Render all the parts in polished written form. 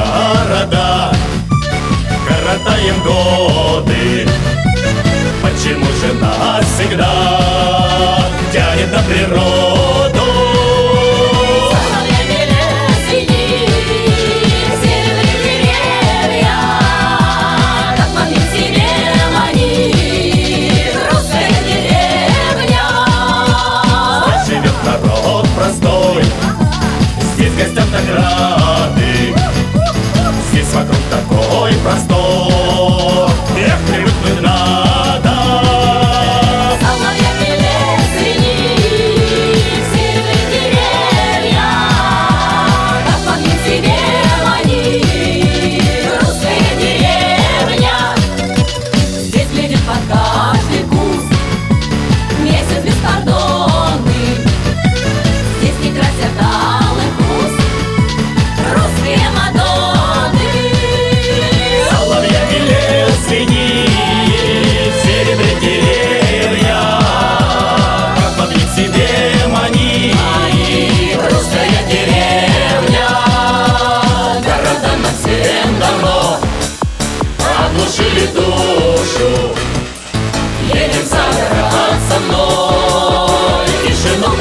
города, коротаем годы. Почему же нас всегда тянет на природу? Соловьями лес звенит, северные деревья, как магнит себе манит русская деревня. Здесь живет народ простой, здесь гостям награды, здесь вокруг такой простор, эх, привыкнуть надо. Соловьями лес звенит, северные деревья, как магнит себе манит русская деревня. Здесь глядит под каждый куст месяц беспардонный, здесь не красят алых уст русские мадонны. Соловьями лес звенит, серебрит деревья, как магнит себе манит русская деревня. Города нам всем давно оглушили душу, едем за город со мной, тишину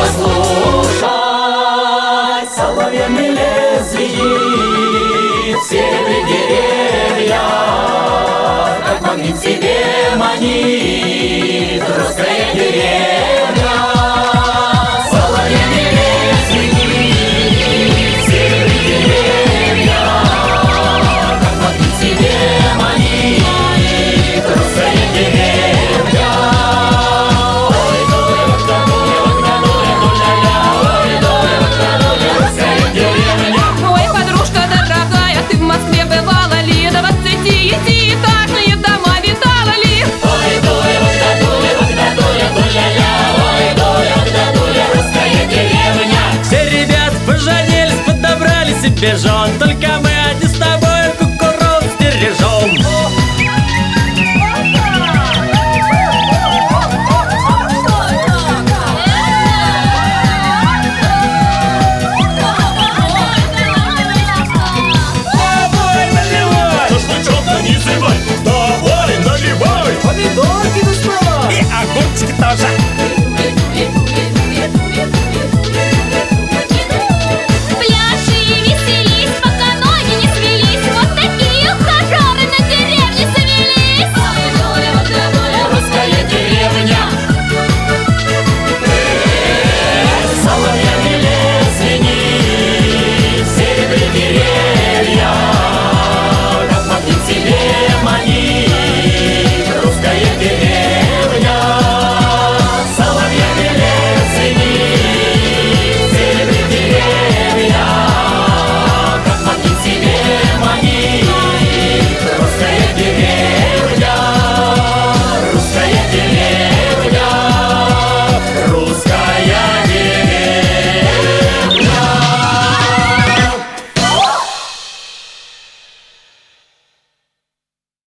послушать. Соловьями лес звенит, серебрит деревья, как магнит себе манит русская деревня. Соловьями лес звенит, серебрит деревья, как магнит себе манит русская деревня. Ой, дуля, дуля, дуля, дуля, ой, дуля, дуля, русская деревня. Ой, подружка дорогая, ты в Москве бывала ли? До 20-этажные дома видала ли? Ой, дуля, дуля, дуля, дуля, дуля, ой, дуля, дуля, русская деревня. Все ребят поженились, подобрали себе жен.